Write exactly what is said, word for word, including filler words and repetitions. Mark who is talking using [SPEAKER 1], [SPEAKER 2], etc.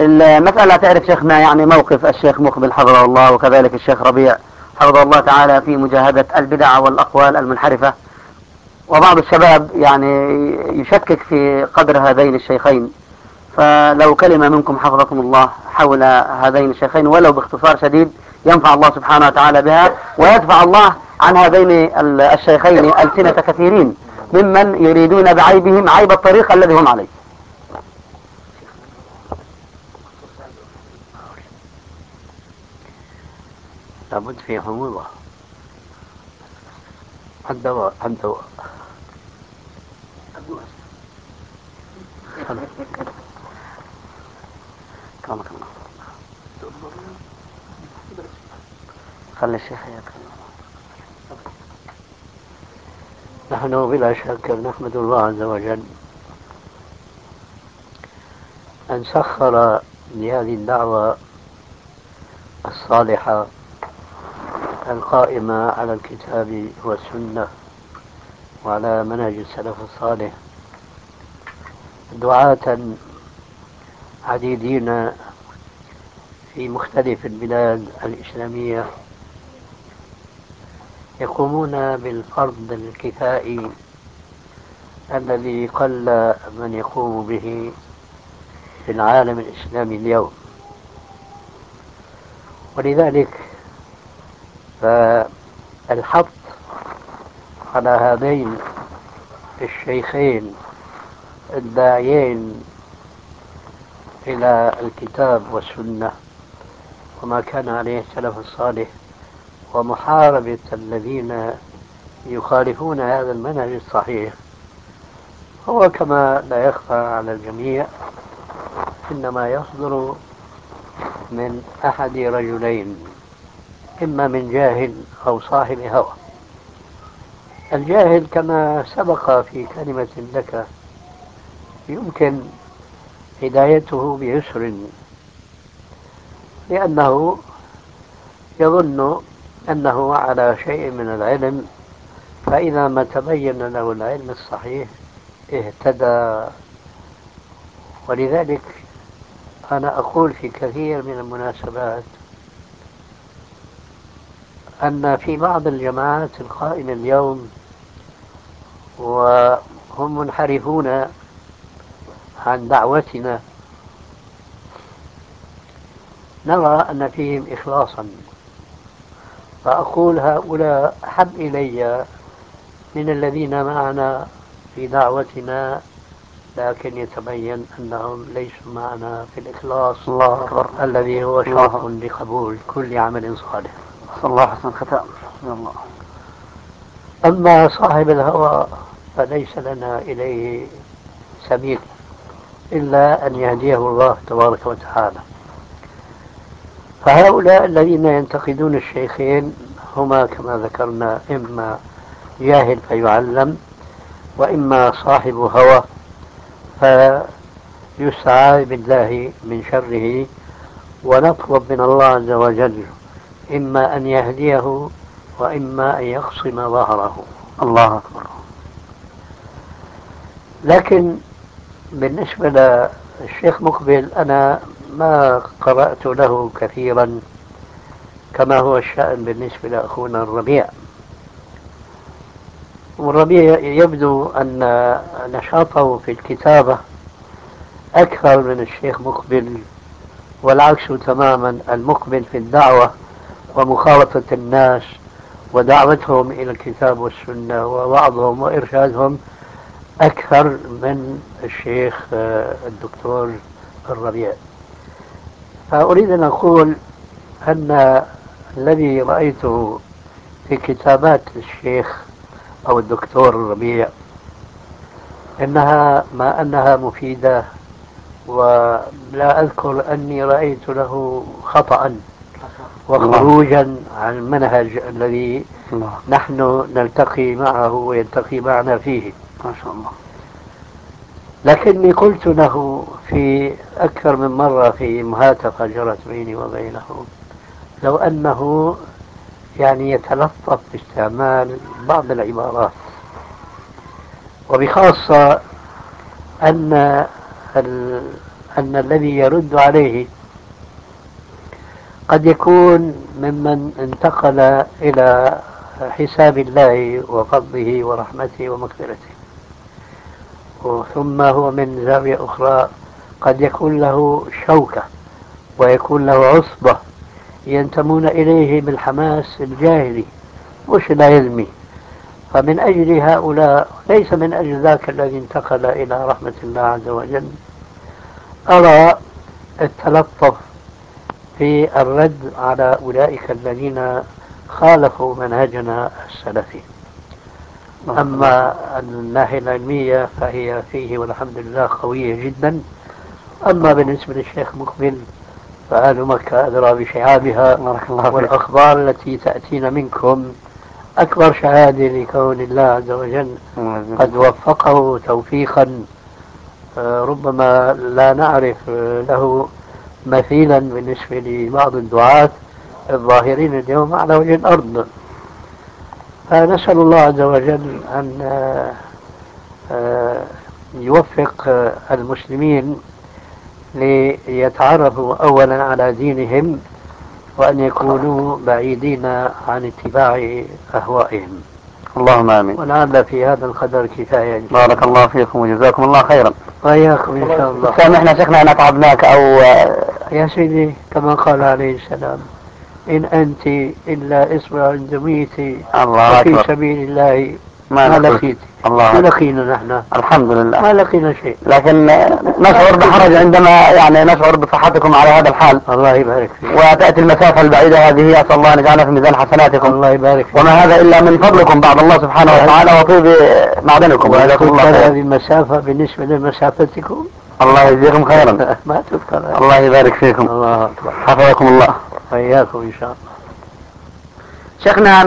[SPEAKER 1] المسألة تعرف شيخنا يعني موقف الشيخ مقبل حفظه الله وكذلك الشيخ ربيع حفظه الله تعالى في مجاهدة البدع والأقوال المنحرفة، وبعض الشباب يعني يشكك في قدر هذين الشيخين، فلو كلمة منكم حفظكم الله حول هذين الشيخين ولو باختصار شديد ينفع الله سبحانه وتعالى بها، ويدفع الله عن هذين الشيخين ألسنة كثيرين ممن يريدون بعيبهم عيب الطريق الذي هم عليه.
[SPEAKER 2] لابد في حموضة الدواء الدواء
[SPEAKER 1] كرمك الله. خلي الشيخ يتكلم.
[SPEAKER 2] نحن بلا شك نحمد الله عز وجل أن سخر لهذه الدعوة الصالحة القائمة على الكتاب والسنة وعلى منهج السلف الصالح دعاة عديدين في مختلف البلاد الإسلامية يقومون بالفرض الكفائي الذي قل من يقوم به في العالم الإسلامي اليوم. ولذلك فالحث على هذين الشيخين الداعيين إلى الكتاب والسنة وما كان عليه السلف الصالح ومحاربة الذين يخالفون هذا المنهج الصحيح هو كما لا يخفى على الجميع إنما يصدر من أحد رجلين، إما من جاهل أو صاحب هوى. الجاهل كما سبق في كلمة لك يمكن هدايته بيسر، لأنه يظن أنه على شيء من العلم، فإذا ما تبين له العلم الصحيح اهتدى. ولذلك أنا أقول في كثير من المناسبات أن في بعض الجماعات القائمة اليوم وهم منحرفون عن دعوتنا نرى أن فيهم إخلاصا، فأقول هؤلاء أحب إلي من الذين معنا في دعوتنا لكن يتبين أنهم ليسوا معنا في الإخلاص
[SPEAKER 1] الله أكبر
[SPEAKER 2] الذي هو شرط لقبول كل عمل صالح.
[SPEAKER 1] صلى الله حسن ختام. الله.
[SPEAKER 2] أما صاحب الهوى فليس لنا إليه سبيل إلا أن يهديه الله تبارك وتعالى. فهؤلاء الذين ينتقدون الشيخين هما كما ذكرنا إما جاهل فيعلم وإما صاحب هوى فيستعاذ بالله من شره، ونطلب من الله عز وجل إما أن يهديه وإما أن يقصم ظهره.
[SPEAKER 1] الله أكبر.
[SPEAKER 2] لكن بالنسبة للشيخ مقبل أنا ما قرأت له كثيرا كما هو الشأن بالنسبة لأخونا الربيع. والربيع يبدو أن نشاطه في الكتابة أكثر من الشيخ مقبل، والعكس تماما، المقبل في الدعوة ومخالطة الناس ودعوتهم إلى الكتاب والسنة ووعظهم وإرشادهم أكثر من الشيخ الدكتور الربيع. فأريد أن أقول أن الذي رأيته في كتابات الشيخ أو الدكتور الربيع إنها ما أنها مفيدة، ولا أذكر أني رأيت له خطأ وخروجا عن المنهج الذي نحن نلتقي معه ويلتقي معنا فيه
[SPEAKER 1] ما شاء الله.
[SPEAKER 2] لكني قلت له في أكثر من مرة في مهاتفة جرت بيني وبينه لو أنه يعني يتلطف باستعمال بعض العبارات، وبخاصة أن أن الذي يرد عليه قد يكون ممن انتقل إلى حساب الله وفضله ورحمته ومغفرته، ثم هو من زاوية أخرى قد يكون له شوكة ويكون له عصبة ينتمون إليه بالحماس الجاهلي مش العلمي. فمن أجل هؤلاء ليس من أجل ذاك الذي انتقل إلى رحمة الله عز وجل أرى التلطف في الرد على أولئك الذين خالفوا منهجنا السلفي. أما الناحية العلمية فهي فيه والحمد لله قوية جدا. أما بالنسبة للشيخ مقبل فأهل مكة أدرى بشعابها، والأخبار التي تأتينا منكم أكبر شهادة لكون الله عز وجل قد وفقه توفيقا ربما لا نعرف له مثيلا بالنسبة لبعض الدعاة الظاهرين اليوم على وجه الأرض. فنسأل الله عز وجل أن يوفق المسلمين ليتعرفوا أولا على دينهم وأن يكونوا بعيدين عن اتباع أهوائهم.
[SPEAKER 1] اللهم آمين.
[SPEAKER 2] ولعل في هذا القدر كفاية.
[SPEAKER 1] بارك الله فيكم وجزاكم الله خيرا.
[SPEAKER 2] وإياكم إن شاء الله.
[SPEAKER 1] سامحنا شيخنا أن أتعبناك أو
[SPEAKER 2] يا سيدي كما قال عليه السلام إن أنت إلا إصبع دميتي في سبيل الله ما لقيت.
[SPEAKER 1] الله
[SPEAKER 2] لقينا نحن
[SPEAKER 1] الحمد لله
[SPEAKER 2] ما لقينا شيء،
[SPEAKER 1] لكن نشعر بحرج عندما يعني نشعر بصحتكم على هذا الحال.
[SPEAKER 2] الله يبارك فيك.
[SPEAKER 1] وتأتي المسافة البعيدة هذه، أسأل الله أن يجعلها في ميزان حسناتكم.
[SPEAKER 2] الله يبارك فيك.
[SPEAKER 1] وما هذا إلا من فضلكم بعد الله سبحانه وتعالى وطيب معدنكم.
[SPEAKER 2] ولا تذكر هذه المسافة بالنسبة لمسافتكم.
[SPEAKER 1] الله يجزيكم خيرا.
[SPEAKER 2] ما تذكر.
[SPEAKER 1] الله يبارك فيكم.
[SPEAKER 2] الله أكبر.
[SPEAKER 1] حفظكم الله.
[SPEAKER 2] وإياكم إن شاء الله.
[SPEAKER 1] شيخنا